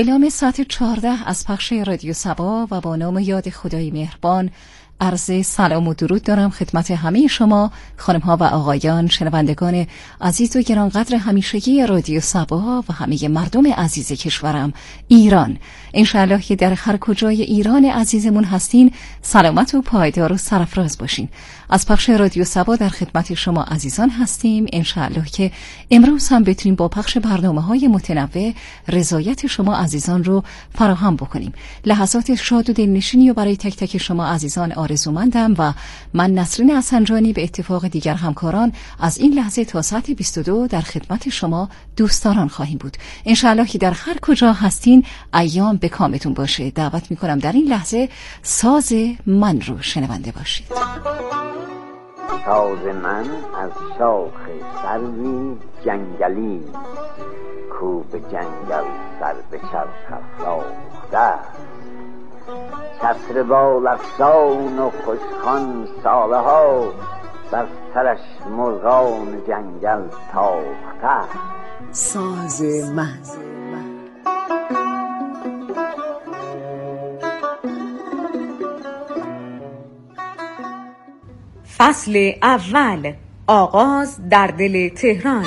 اعلام ساعت 14 از پخش رادیو صبا و با نام یاد خدای مهربان عرض سلام و درود دارم خدمت همه شما خانم‌ها و آقایان شنوندگان عزیز و گرانقدر همیشگی رادیو صبا و همه مردم عزیز کشورم ایران. انشاءالله که در هر کجای ایران عزیزمون هستین سلامت و پایدار و سرفراز باشین. از پخش رادیو صبا در خدمت شما عزیزان هستیم. انشاءالله که امروز هم بتونیم با پخش برنامه‌های متنوع رضایت شما عزیزان رو فراهم بکنیم. لحظات شاد و دلنشینی و برای تک تک شما عزیزان آرزومندم و من نسرین حسنجانی به اتفاق دیگر همکاران از این لحظه تا ساعت 22 در خدمت شما دوستداران خواهیم بود. انشاءالله که در هر کجا هستین ایام به کامتون باشه. دعوت میکنم در این لحظه ساز من رو شنونده باشید. ساز من از شاخ سروی جنگلی کو به جنگل سر به چرخ افراخته، چتر بال افزان و خوشخوان ساله ها بر سرش مرغان جنگل تاخته. ساز من. فصل اول، آغاز در دل تهران.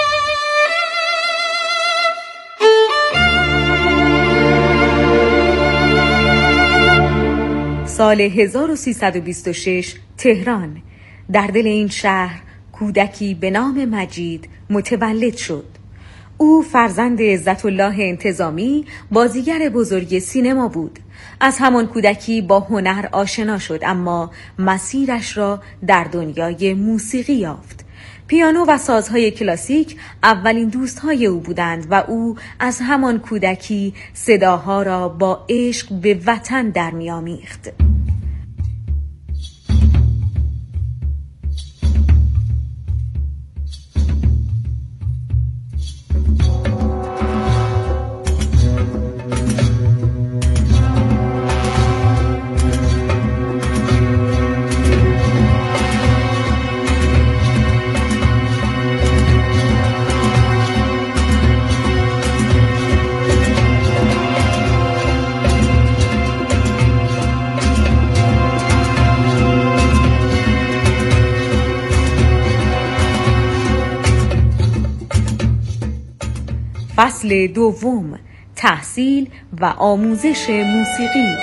سال 1326 تهران. در دل این شهر کودکی به نام مجید متولد شد. او فرزند عزت الله انتظامی، بازیگر بزرگ سینما بود. از همان کودکی با هنر آشنا شد، اما مسیرش را در دنیای موسیقی یافت. پیانو و سازهای کلاسیک اولین دوستهای او بودند و او از همان کودکی صداها را با عشق به وطن در می‌آمیخت. فصل دوم، تحصیل و آموزش موسیقی.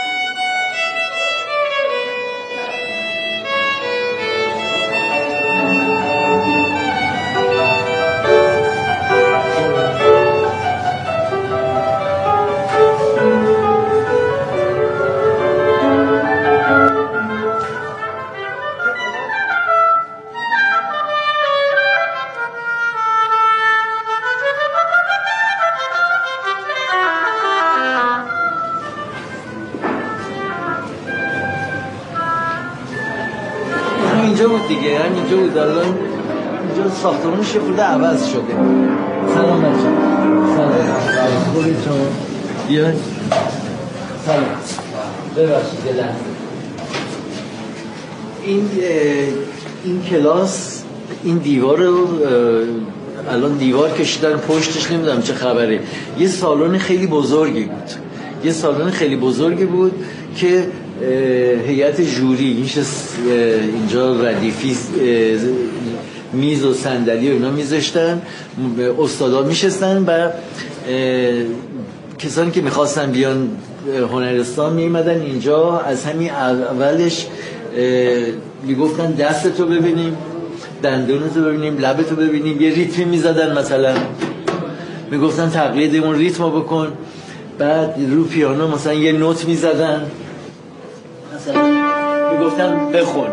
اینجا بود دیگه، همینجا بود. الان اینجا ساختمانش یه خورده عوض شده. سلام بچه. سلام. خوبی شما؟ بیاین. سلام. ببخشید یه لحظه. این کلاس، این دیوار رو الان دیوار کشیدن پشتش، نمیدونم چه خبره. یه سالن خیلی بزرگی بود. که هیئت جوری اینجا ردیفی میز و صندلی و اینا میذاشتن، استادا میشستن و کسانی که میخواستن بیان هنرستان میمدن اینجا. از همین اولش میگفتن دستتو ببینیم، دندونتو ببینیم، لبتو ببینیم، یه ریتمی میزدن، مثلا میگفتن تقلید اون ریتمو بکن. بعد رو پیانو مثلا یه نوت میزدن، مثلا میگفتن بخون.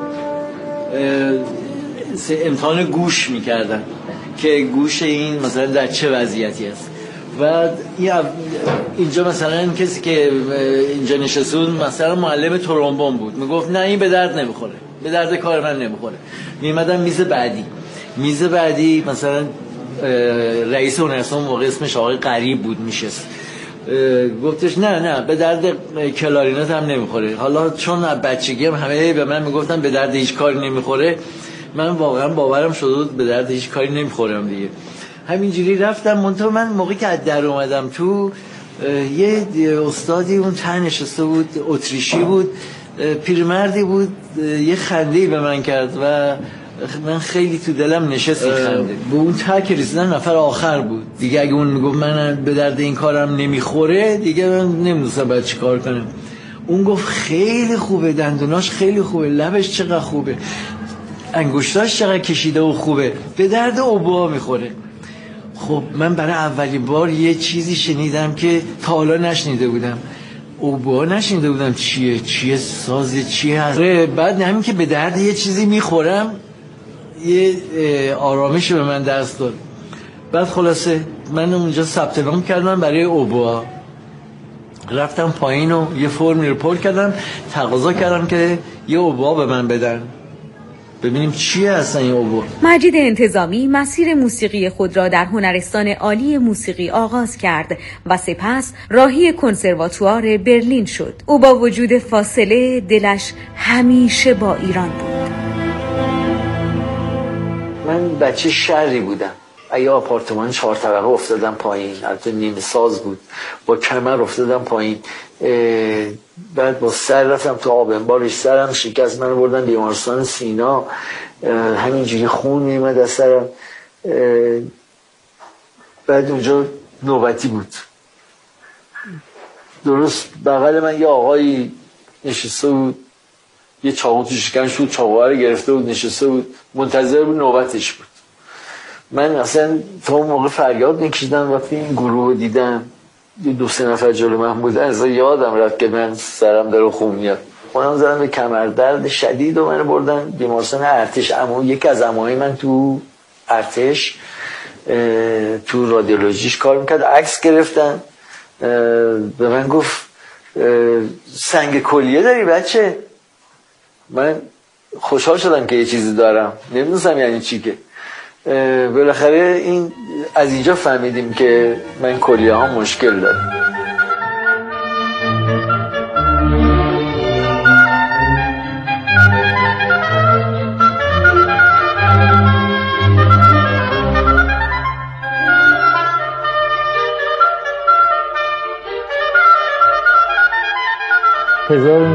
امتحان گوش میکردن که گوش این مثلا در چه وضعیتی است. و اینجا مثلا کسی که اینجا نشسته بود مثلا معلم ترومبون بود، میگفت نه این به درد نمیخوره، به درد کار من نمیخوره. میمدن میز بعدی مثلا رئیس هنرستان موقع اسمش آقای قریب بود میشست، گفتش نه به درد کلارینت هم نمیخوره. حالا چون بچگی هم همه به من میگفتن به درد هیچ کاری نمیخوره، من واقعا باورم شده بود به درد هیچ کاری نمیخورم دیگه. همینجوری رفتم. منتها من موقعی که از در اومدم تو یه استادی اون ته نشسته بود، اتریشی بود، پیرمردی بود، یه خنده‌ای به من کرد و من خیلی تو دلم نشست این خنده. به اون ته که رسیدن نفر آخر بود دیگه. اگه اون میگفت من به درد این کارم نمیخوره دیگه من نمیدونستم باید چی کار کنم. اون گفت خیلی خوبه، دندوناش خیلی خوبه، لبش چقدر خوبه، انگشتاش چقدر کشیده و خوبه، به درد اوبا میخوره. خب من برای اولین بار یه چیزی شنیدم که تا حالا نشنیده بودم. اوبا نشنیده بودم چیه ساز چیه هست. بعد همین که به درد یه چیزی میخورم یه آرامش به من دست داد. بعد خلاصه من اونجا ثبت نام کردم برای اوبا، رفتم پایین و یه فرمی رو پر کردم، تقاضا کردم که یه اوبا به من بدن ببینیم چیه اصلا این اوبا. مجید انتظامی مسیر موسیقی خود را در هنرستان عالی موسیقی آغاز کرد و سپس راهی کنسرواتوار برلین شد. او با وجود فاصله دلش همیشه با ایران بود. من بچه شهری بودم، اگه آپارتمان 4 طبقه افتادم پایین، البته نیمه ساز بود، با کمر افتادم پایین، بعد با سر رفتم تو آب انبارش، سرم شکست، من بردن بیمارستان سینا، همینجوری خون میومد از سرم. بعد اونجا نوبتی بود، درست بغل من یه آقایی نشسته بود، یه چاقو تو شکمش بود، چاقوها رو گرفته بود، نشسته بود منتظر بود نوبتش بود. من اصلا تا اون موقع فریاد میکشیدم وقتی این گروه دیدم، 2-3 نفر جلو من بودن، از یادم رفت که من سرم داره خون میاد. خودم زدم به کمردرد شدید و من بردن بیمارستان ارتش. اما یکی از عموهای من تو ارتش تو رادیولوژیش کار میکرد، عکس گرفتن، به من گفت سنگ کلیه داری بچه؟ من خوشحال شدم که یه چیزی دارم، نمیدونستم یعنی چی. که بالاخره این از اینجا فهمیدیم که من کلیه ها مشکل دارم. «1969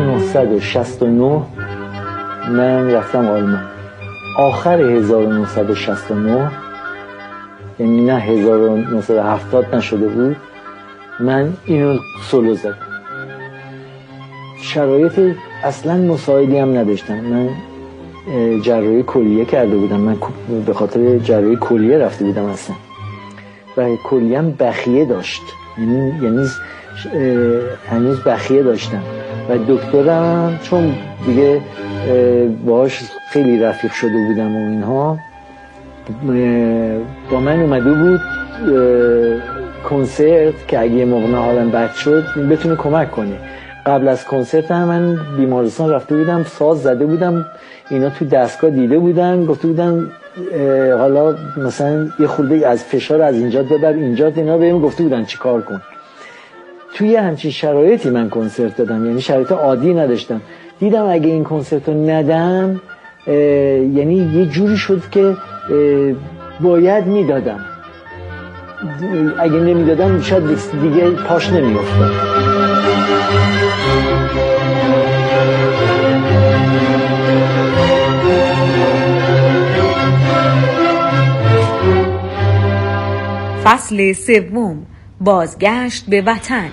من رفتم آلمان. آخر 1969 یعنی نه 1970 نشده بود، من اینو سولو زدم. شرایط اصلا مساعدی هم نداشتم. من جراحی کلیه کرده بودم، من به خاطر جراحی کلیه رفته بودم اصلا، و کلیه هم بخیه داشت، یعنی هنوز بخیه داشتم. و دکترم چون دیگه باهاش خیلی رفیق شده بودم و اینها، با من اومده بود کنسرت که اگه یه موقع حالم بد شد بتونه کمک کنه. قبل از کنسرت هم من بیمارستان رفته بودم، ساز زده بودم، اینا تو دستگاه دیده بودن، گفته بودن حالا مثلا یه خورده از فشار از اینجا ببر اینجا، اینا بهم گفته بودن چی کار کن. توی همچین شرایطی من کنسرت دادم، یعنی شرایط عادی نداشتم. دیدم اگه این کنسرت رو ندم یعنی یه جوری شد که باید میدادم، اگه نمیدادم شاید دیگه پاش نمیافتاد. فصل سوم، بازگشت به وطن.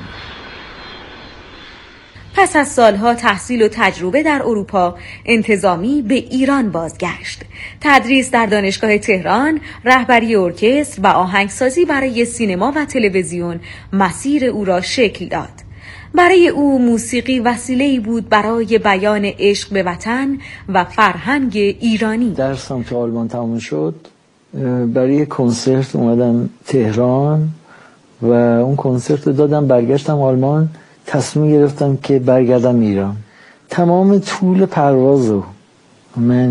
پس از سالها تحصیل و تجربه در اروپا، انتظامی به ایران بازگشت. تدریس در دانشگاه تهران، رهبری ارکستر و آهنگسازی برای سینما و تلویزیون مسیر او را شکل داد. برای او موسیقی وسیله‌ای بود برای بیان عشق به وطن و فرهنگ ایرانی. درسم تو آلمان تمام شد، برای کنسرت اومدم تهران و اون کنسرت رو دادم، برگشتم آلمان، تصمیم گرفتم که برگردم ایران. تمام طول پروازو من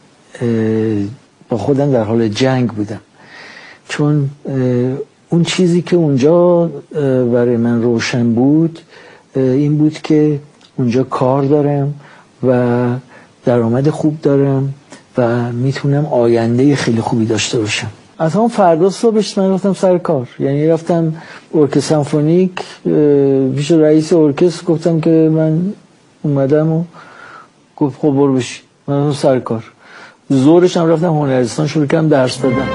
با خودم در حال جنگ بودم، چون اون چیزی که اونجا برای من روشن بود این بود که اونجا کار دارم و درآمد خوب دارم و میتونم آینده خیلی خوبی داشته باشم. از همون فردا صبحش من رفتم سر کار. یعنی رفتم ارکستر سمفونیک پیش رئیس ارکستر، گفتم که من اومدم و گفت خب برو بشی. من رفتم سر کار. ظهرش هم رفتم هنرستان شروع کردم درس دادن.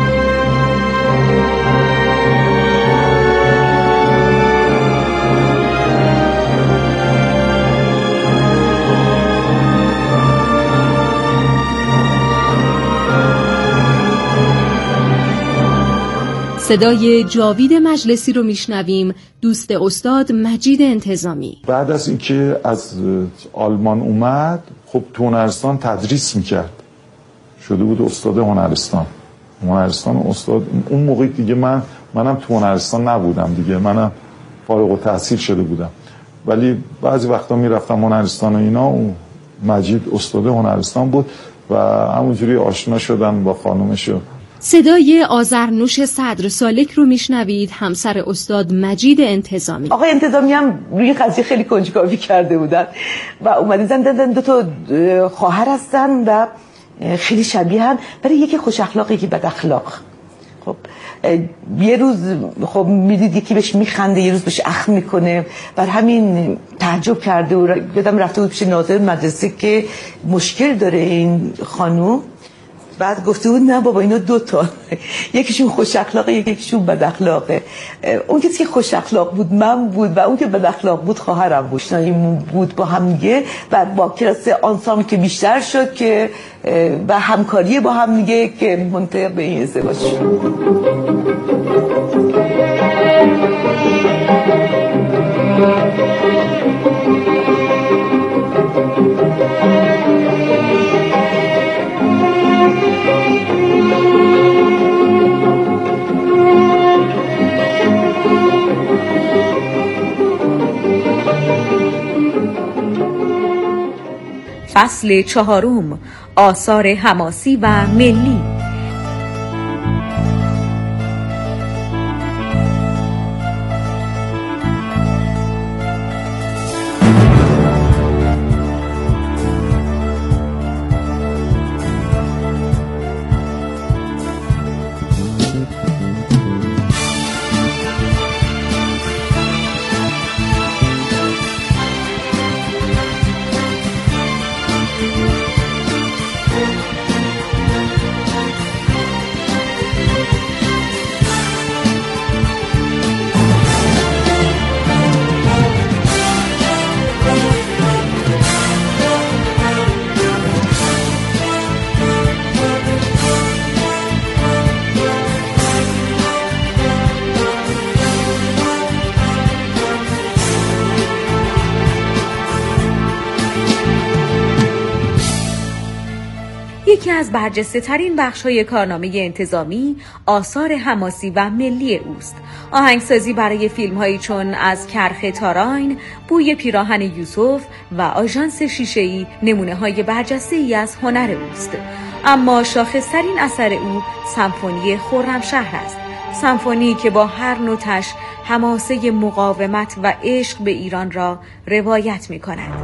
صدای جاوید مجلسی رو میشنویم، دوست استاد مجید انتظامی. بعد از اینکه از آلمان اومد، خب تو هنرستان تدریس میکرد، شده بود استاد هنرستان استاد. اون موقع دیگه منم تو هنرستان نبودم دیگه، منم فارغ التحصیل شده بودم، ولی بعضی وقتا میرفتم هنرستان و اینا. اون مجید استاد هنرستان بود و همونجوری آشنا شدم با خانومشو. صدای آذرنوش صدر سالک رو میشنوید، همسر استاد مجید انتظامی. آقای انتظامی هم روی قضیه خیلی کنجکاوی کرده بودن و اومدن دیدن دو تا خواهر هستن و خیلی شبیهن، برای یکی خوش اخلاق یکی بد اخلاق. خب یه روز خب میدید یکی بهش میخنده، یه روز بهش اخم میکنه، بر همین تعجب کرده و یادم رفته بود پیش ناظر مدرسه که مشکل داره این خانوم. بعد گفته بود نه بابا اینا دوتا، یکیشون خوش اخلاقه یکیشون بد اخلاقه. اون کسی که خوش اخلاق بود من بود و اون که بد اخلاق بود خواهرم بود. شنایمون بود با هم دیگه و با کلاس آنسامبل که بیشتر شد که و همکاری با هم دیگه که منتهی به این ازدواج شد. فصل 4، آثار حماسی و ملی. یکی از برجسته‌ترین بخش‌های کارنامه انتظامی آثار حماسی و ملی اوست. آهنگسازی برای فیلم‌هایی چون از کرخ تاراین، بوی پیراهن یوسف و آژانس شیشه‌ای نمونه‌های برجسته‌ای از هنر اوست. اما شاخص‌ترین اثر او سمفونی خرمشهر است. سمفونی که با هر نوتش حماسه مقاومت و عشق به ایران را روایت می‌کند.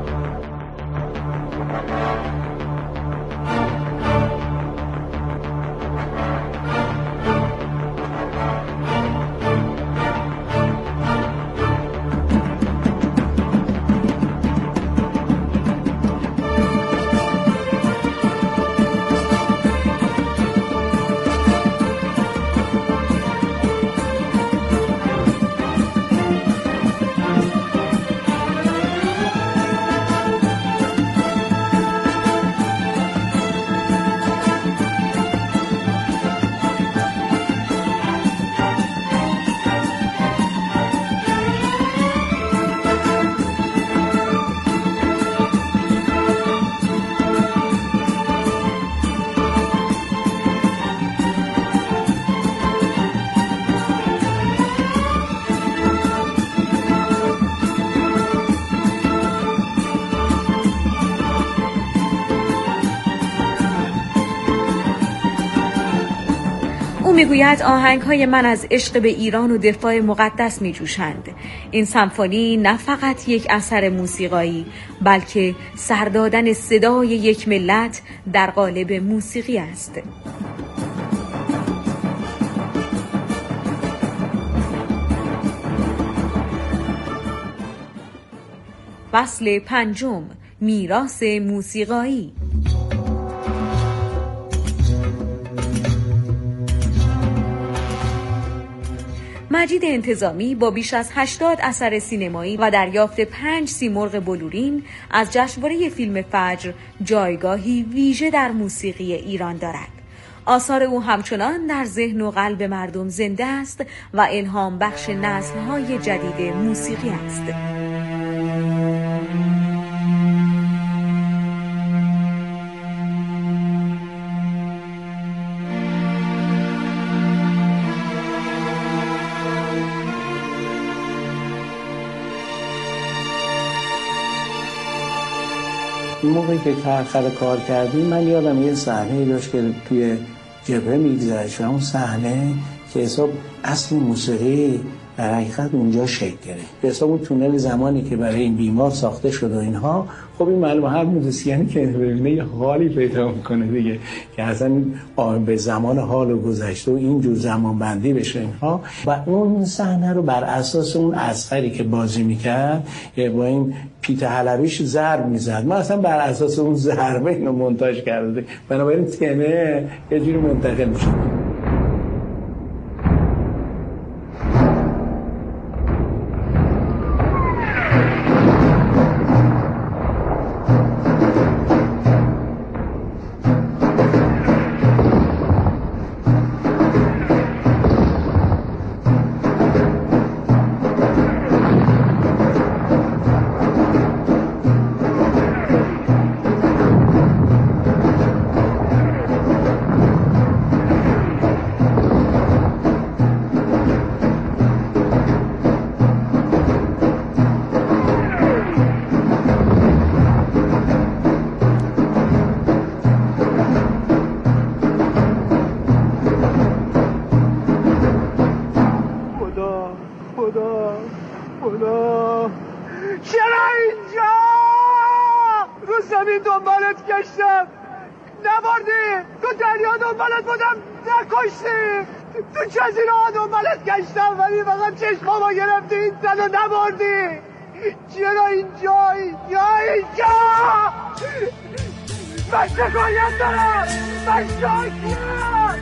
میگوید آهنگ‌های من از عشق به ایران و دفاع مقدس می‌جوشند. این سمفونی نه فقط یک اثر موسیقایی، بلکه سردادن صدای یک ملت در قالب موسیقی است. فصل 5، میراث موسیقایی. مجید انتظامی با بیش از 80 اثر سینمایی و دریافت 5 سیمرغ بلورین از جشنواره فیلم فجر جایگاهی ویژه در موسیقی ایران دارد. آثار او همچنان در ذهن و قلب مردم زنده است و الهام بخش نسل‌های جدید موسیقی است. موقعی که کرخر کار کردیم من یادم یه صحنه داشت که توی جبهه میگذشت و اون صحنه که حساب اصل موسیقی در حقیقت اونجا شکل گرفت. به حساب اون تونل زمانی که برای این بیمار ساخته شد و اینها، خب این معلومه هر موزیسیانی که ببینه یه حالی پیدا میکنه دیگه که اصلا به زمان حال و گذشته و اینجور زمان بندی بشه اینها، و اون صحنه رو بر اساس اون اثری که بازی میکرد با این پیت حلبیش ضرب میزد. ما اصلا بر اساس اون ضربه اینو مونتاژ کردیم، بنابراین تمه یه جوری منتقل میشه. خدا چرا اینجا؟ رو زمین دنبالت گشتم نبردی، تو دریا دنبالت بودم نکشتی، تو جزیره ها دنبالت گشتم ولی فقط چشمامو گرفتی این زن رو نبردی. چرا اینجایی؟ اینجا من شکایت دارم، من شاکیم.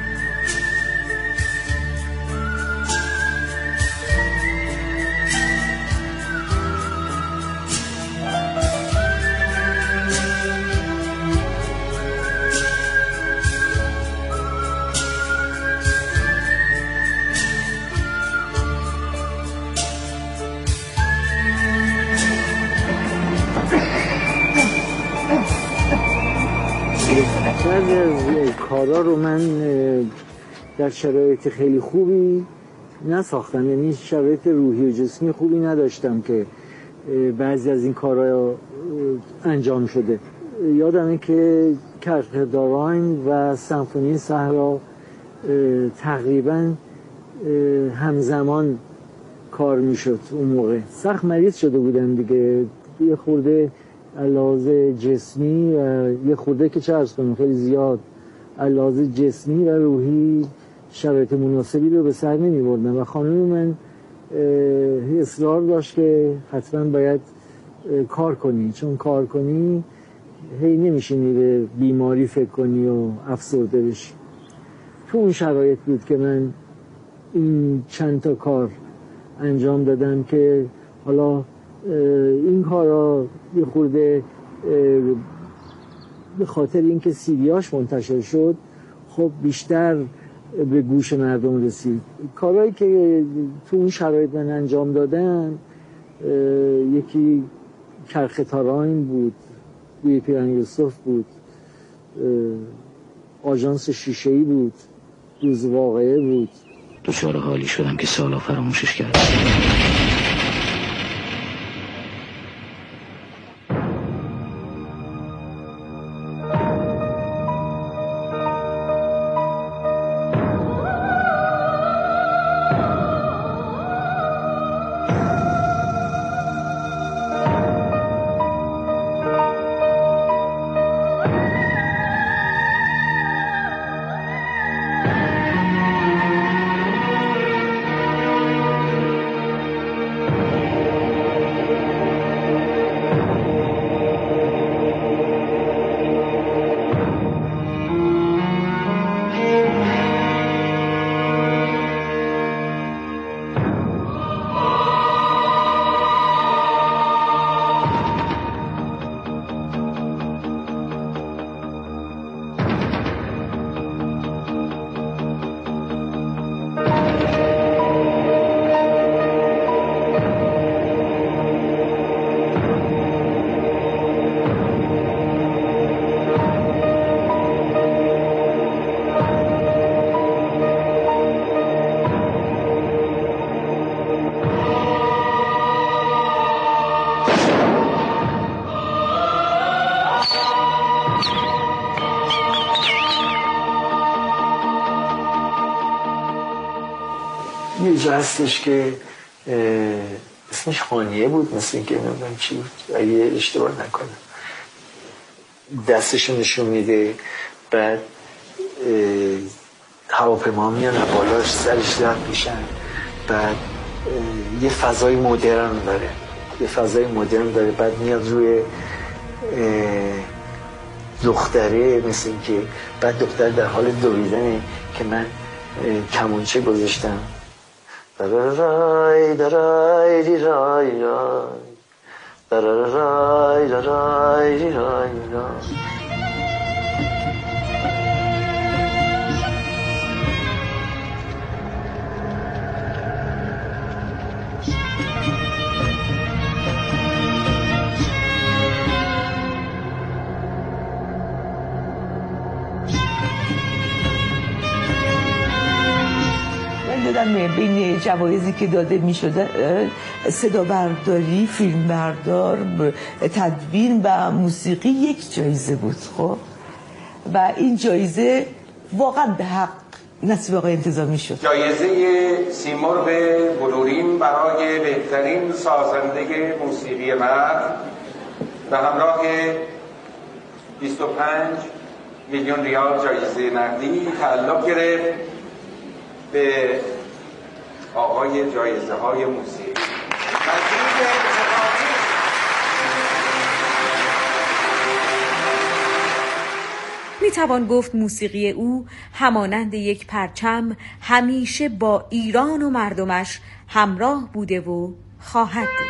کارا رو من در شرایط خیلی خوبی نساختم، یعنی شرایط روحی و جسمی خوبی نداشتم که بعضی از این کارا انجام شده. یادمه که کرخداراین و سمفونی صحرا تقریبا همزمان کار میشد. اون موقع سخت مریض شده بودم دیگه، یه خورده علاوه جسمی و یه خورده که چه عرض کنم خیلی زیاد علاوه جسمی و روحی شرایط مناسبی رو به سر نمی بردم و خانم من اصرار داشت که حتما باید کار کنی، چون کار کنی هی نمیشینی به بیماری فکر کنی و افسرده بشی. تو اون شرایط بود که من این چند تا کار انجام دادم که حالا این کارا یه خورده به خاطر اینکه سیدیاش منتشر شد خب بیشتر به گوش مردم رسید. کارهایی که تو اون شرایط من انجام دادم یکی کرخداراین بود، بوی پیران یوسف بود، آژانس شیشه‌ای بود، روز واقعه بود. دچار حالی شدم که سالا فراموشش کردم. یه جا هستش که اسمش خانیه بود، مثل اینکه نمیدونم چی بود اگه اشتباه نکنم، دستشو نشون میده، بعد هواپیما میان بالاش سرش رد میشن، بعد یه فضای مدرن داره، بعد میاد روی دختره، مثل این که بعد دختر در حال دویدنه که من کمونچه گذاشتم درای درای دیرای درای درای دیرای. بین جوایزی که داده می شده صدا برداری، فیلم بردار، تدوین و موسیقی یک جایزه بود. خب و این جایزه واقعا به حق نصیب آقای انتظامی شد. جایزه سیمرغ بلورین برای بهترین سازنده موسیقی مرد به همراه 25 میلیون ریال جایزه نقدی تعلق گرفت به آقای جایزه های موسیقی. می توان گفت موسیقی او همانند یک پرچم همیشه با ایران و مردمش همراه بوده و خواهد بود.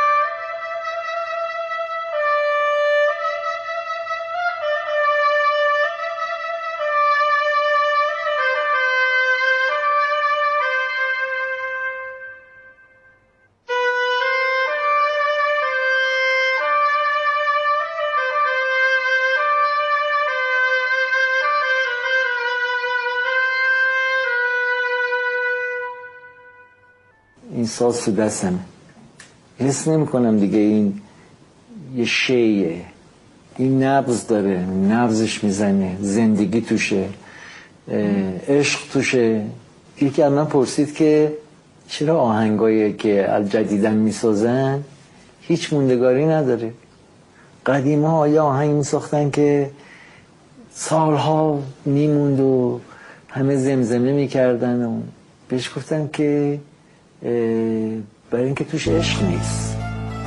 این ساز تو دستمه، حس نمی کنم دیگه این یه شیه، این نبض داره، نبضش میزنه، زندگی توشه، عشق توشه. یکی از من پرسید که چرا آهنگایی که جدیدن میسازن هیچ موندگاری نداره؟ قدیم ها یه آهنگ میساختن که سالها میموند و همه زمزمه میکردن و بهش گفتن که برای اینکه توش عشق نیست.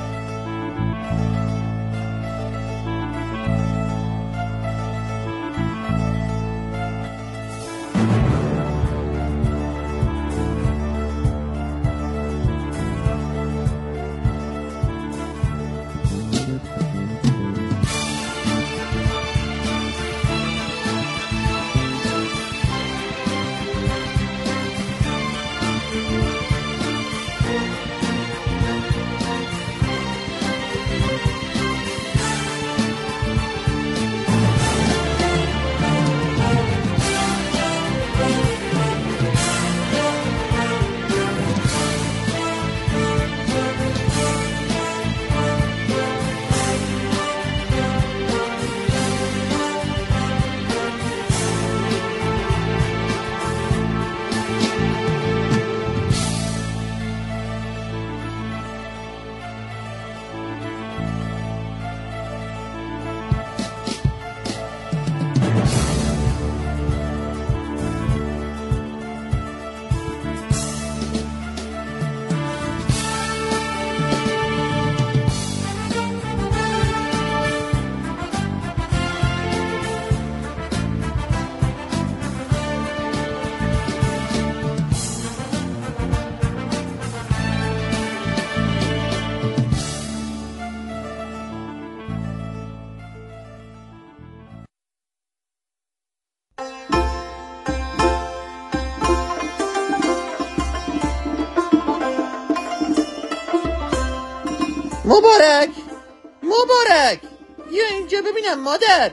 مبارک یا اینجا ببینم مادر.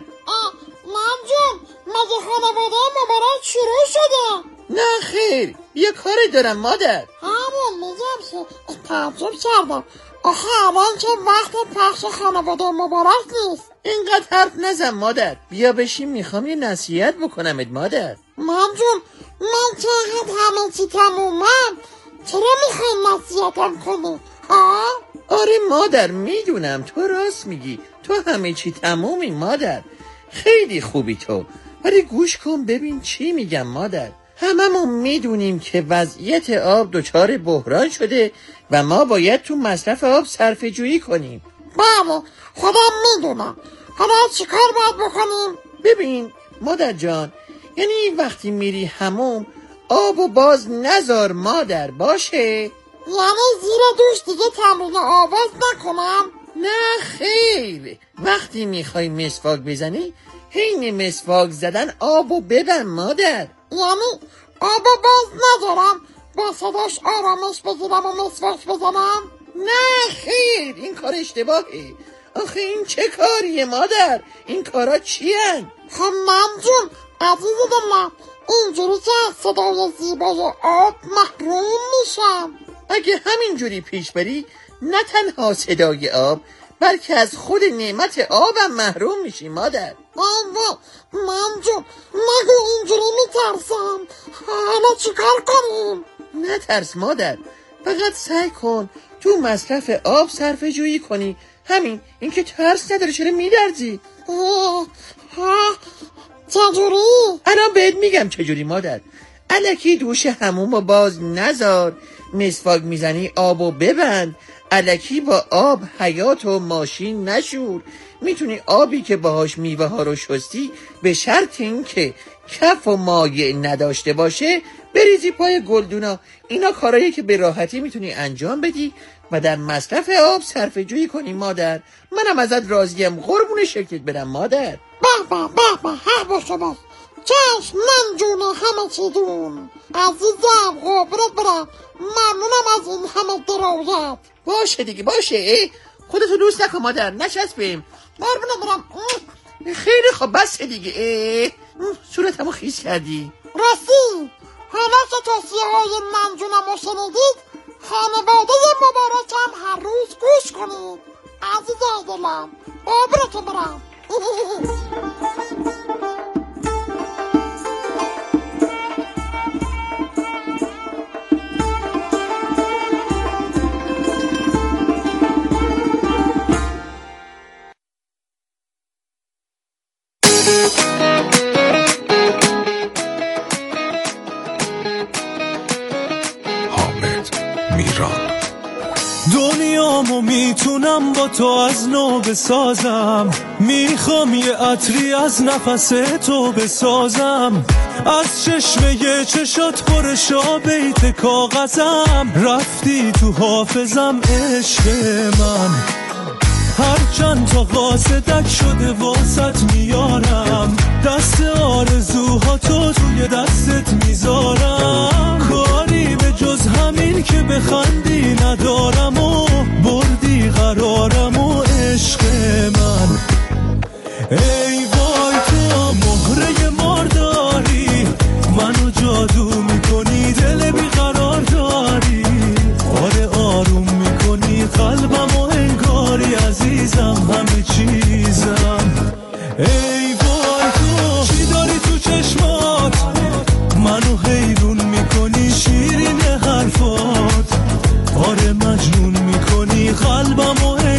مام مگه خانواده مبارک شروع شده؟ نه خیر، یه کاری دارم مادر. همون میگم که تعجب کردم، آخه الان که وقت پخش خانواده مبارک نیست. اینقدر حرف نزن مادر، بیا بشین، میخوام یه نصیحت بکنمت مادر. مام من که همه چی تمومم، چرا میخوای نصیحتم کنی؟ ها؟ آره مادر میدونم، تو راست میگی، تو همه چی تمومی مادر، خیلی خوبی تو. ولی گوش کن ببین چی میگم مادر. هممون میدونیم که وضعیت آب دچار بحران شده و ما باید تو مصرف آب صرفه جویی کنیم. بله خودم میدونم. حالا چیکار باید بکنیم؟ ببین مادر جان، یعنی وقتی میری حموم آب و باز نذار مادر، باشه؟ یعنی زیر دوش دیگه تمرین آواز نکنم؟ نه خیر، وقتی میخوای مسواک بزنی حین مسواک زدن آبو ببند مادر. یعنی آبو باز ندارم با صداش آرامش بگیرم و مسواک بزنم؟ نه خیر، این کار اشتباهه. آخه این چه کاریه مادر؟ این کارا چی هن؟ خب من جون عزیز دلم، اینجوری که از صدای زیبای آب محروم میشم. اگه همینجوری پیش بری نه تنها صدای آب بلکه از خود نعمت آبم محروم میشی مادر. من جون نگو اینجوری میترسم. حالا چیکار کنیم؟ نه ترس مادر، فقط سعی کن تو مصرف آب صرفه جویی کنی. همین، اینکه ترس نداره. چرا میلرزی؟ چجوری؟ الان بهت میگم چجوری مادر. الکی دوش حمومو باز نذار، مسواک میزنی آبو ببند، الکی با آب حیات و ماشین نشور. میتونی آبی که باهاش میوه ها رو شستی به شرط این که کف و مایع نداشته باشه بریزی پای گلدونا. اینا کارهایی که به راحتی میتونی انجام بدی و در مصرف آب صرفه جویی کنی مادر. منم ازت راضیم، قربون شکلت برم مادر. به هر باشه باش. چشم من جون همه چی دون. عزیزم قربونت برم، ممنونم از این همه درایت. باشه دیگه باشه، خودتو دوست نکن مادر، نچسبیم. قربونت برم. خیلی خوب بس دیگه. صورتمو خیس کردی. راستی حالا که توصیه های من جونمو شنیدید، خانواده مبارکم هر روز گوش کنید. عزیزای دلم قربونت برم. دنیامو میتونم با تو از نو بسازم، میخوام یه عطری از نفس تو بسازم، از چشمه چشات پرشا بیت کاغذم، رفتی تو حافظم عشق من، هر چند تا قاصدک شده واسط میارم، دست آرزوها تو توی دستت میذارم، کاری به جز همین که بخندی ندارم و